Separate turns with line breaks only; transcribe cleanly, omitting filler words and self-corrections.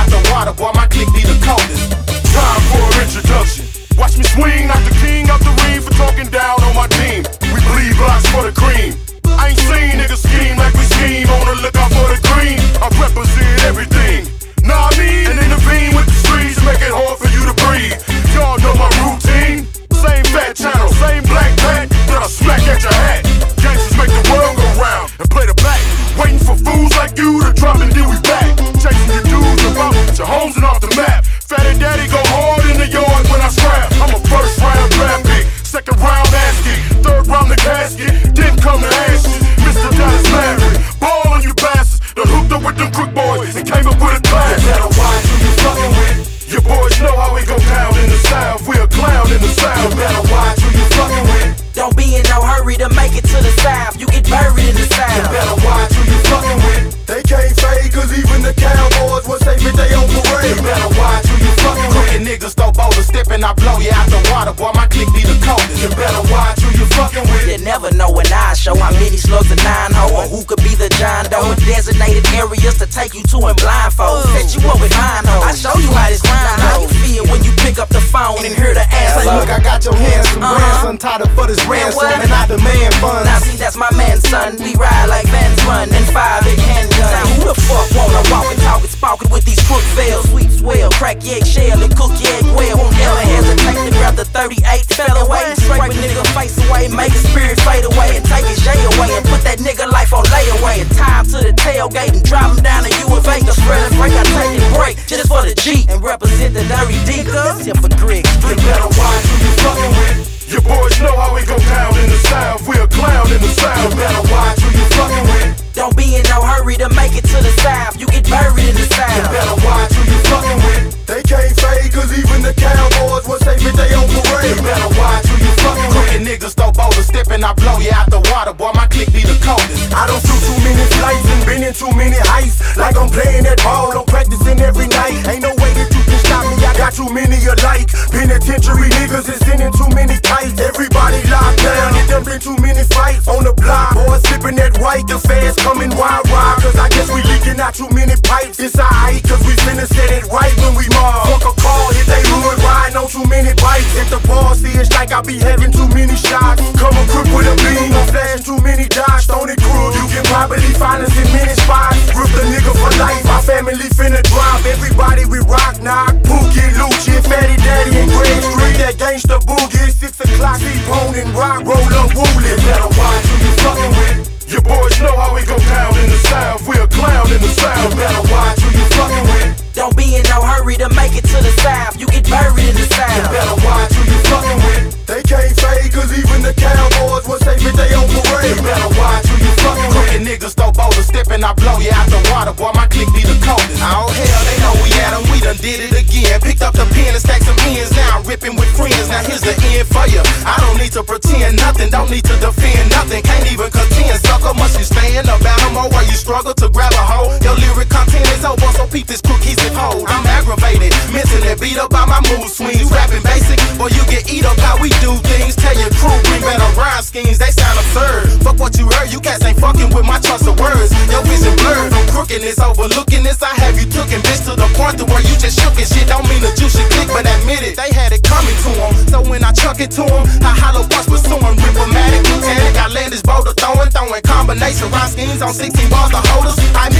out the water, boy, my clique be the coldest.
Time for an introduction. Watch me swing out the king out the ring for talking down on my team. We bleed blocks for the cream. I ain't seen niggas scheme like we scheme. On the lookout for the green. I represent everything. Nah, I mean, and intervene with the streets, make it hard for you to breathe. Y'all know my routine. Same fat channel, same black pat that I smack at your hat. Gangsters make the world go round and play the back. Waiting for fools like you to drop and then we back. Chasing your dudes about your homes and off the map. Fatty daddy go hard in the yard when I scrap. I'm a first round draft pick, second round ass kick, third round the casket. Didn't come to ashes, Mr. Dallas Maverick. Ball on you bastards, done hooked up with them crook boys and came up with a class.
You better watch who you fucking with.
Your boys know how we go down in the South. We a clown in the South.
You better watch who you fucking with.
Don't be in no hurry to make it to the South. You get buried in the South.
You better watch who you fucking with.
They can't fade, cause even the Cowboys will say that they on parade.
You better watch who you fucking with.
Crooked niggas throw boulders, step and I blow you out the water. Boy, my clique be the coldest.
You better watch who you fucking with.
You never know when I show how many slugs a 9-0 or who could be the John Doe in designated areas to take you to and blindfold. Set you up with mine hoes. I show you how this grind how you feel when you pick up the phone and hear the answer.
Say, look, I got your handsome grandson tied up for this ransom, and I demand funds.
Now see, that's my man, son. We ride like Vans run and 5 big handguns. Now who the fuck wanna walk and talk and spark it with these crook veils? Sweet swell, crack your eggshell and cook your egg well. Won't ever hesitate to grab the 38 fell away, scrape a nigga face away, make his spirit fade away and take his J away and put that nigga life on layaway and tie him to the tailgate and drop him down to U of A. The spread and break, I take a break just for the G and represent the dirty D. Tip for Greg.
You better watch who you fucking with.
Your boys know how we go down in the South. We a clown in the South.
You better watch who you fucking with.
Don't be in no hurry to make it to the South. You get buried in the South.
You better watch who you fucking with.
They can't fade, cause even the Cowboys will say that they on parade.
You better watch who you fucking with.
Crooked niggas throw boulders, step and I blow you out the water. Boy, my clique be the coldest.
I don't shoot too many flights and been in too many heights. Like I'm playing that ball, I'm practicing every night. Ain't no way that you can stop me, I got too many alike. Penitentiary niggas is sending too many kites. Everybody locked down, it done been too many fights on the block. Boys sipping that white, the fans coming wild. Cause I guess we leaking out too many pipes. It's alright, cause we finna set it right when we mob. Fuck a call, hit they hood, riding on too many bikes. If the ball see it's like I be having too many shots. Come equipped with a beam, don't flash too many dots. Stony Crew, you can probably find us in many spots. Rip the nigga for life, my family finna drop. Everybody we rock, knock, Pookie, Lucci, Fatty Daddy, and Greg Street. That gangsta boogie, 6 o'clock, T-Bone and rock, roll up woolly.
You better watch who you fucking with.
Your boys know how we go down in the South. We a clown in the South.
You better watch who you fucking with.
Don't be in no hurry to make it to the South. You get buried in the South.
You better watch who you fucking with.
They can't fade, cause even the Cowboys will say that they on parade.
You better watch who you fucking with.
Crooked niggas throw boulders, step and I blow you out the water. Boy, my clique be the coldest. Oh hell, they know we at 'em, we done did it again. Picked up the pen and stacked some ends. Now I'm ripping with friends. Now here's the end for you. I don't need to pretend nothing, don't need to defend nothing. Can't even contend, sucker. Must you stand about 'em or where you struggle to grab a hold? Your lyric content is over, so peep this crook, he's in hold. I'm aggravated, mentally beat up by my mood swings. Rapping basic, boy, you get eat up how we do things. Tell your crew, bring better rhyme schemes, they sound absurd. Fuck what you heard, you cats ain't fucking with my trust of words. Your vision blurred from crookedness, overlooking this. I have you tookin', bitch, to the point to where you just shook and shit. Don't mean that you should click, but admit it, they had it coming to them. So when I chuck it to them, I hollow once pursuing, rippomatic, mechanic. I land this boulder throwing combination rhyme schemes on 16 bars to hold us. I